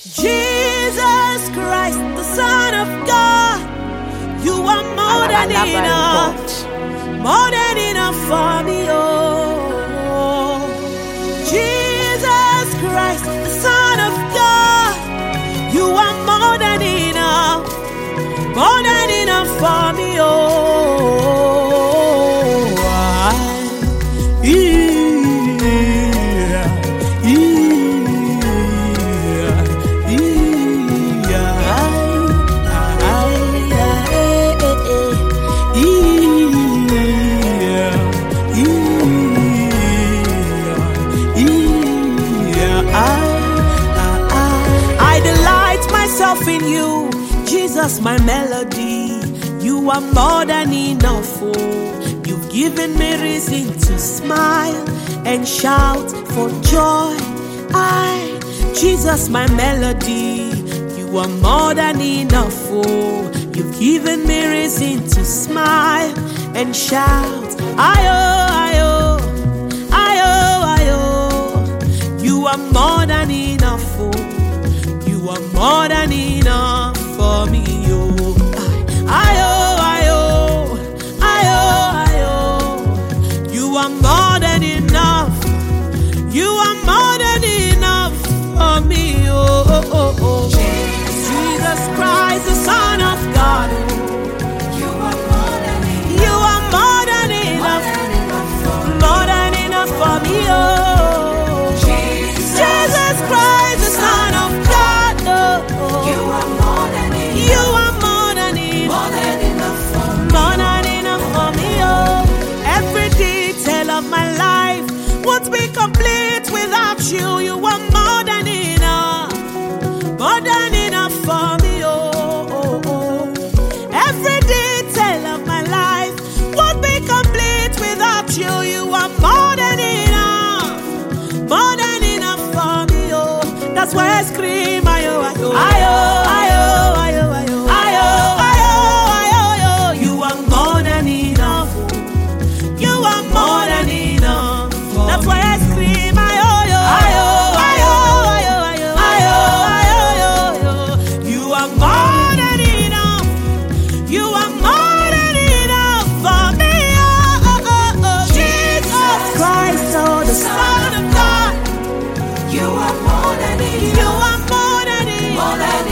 Jesus Christ, the Son of God, you are more than enough for me, oh. Jesus Christ, the Son of God, you are more than enough for me, oh. In you, Jesus, my melody, you are more than enough. Oh, you've given me reason to smile and shout for joy. Jesus, my melody, you are more than enough. Oh, you've given me reason to smile and shout. Ayo, you are more than enough. Oh, you are more than enough for me, oh. You are more than enough. You are more than enough for me, oh. Jesus Christ, the Son of God, you are more than enough. You are more than enough. More than enough for me, oh. Jesus Christ, the Son of God, you are more than enough. You are more than enough. More than enough for me. More than enough for me, oh. Every detail of my life won't be complete without you. You are more than enough. More than enough for me, oh. Every detail of my life won't be complete without you. You are more than enough. More than enough for me, oh. That's why I scream, ayo. You are more than enough. You are more than enough. That's why I scream, ayo. You are more than enough. You are more than enough for me, oh. Jesus Christ, oh, the Son of God. You are more than enough. You are more than enough.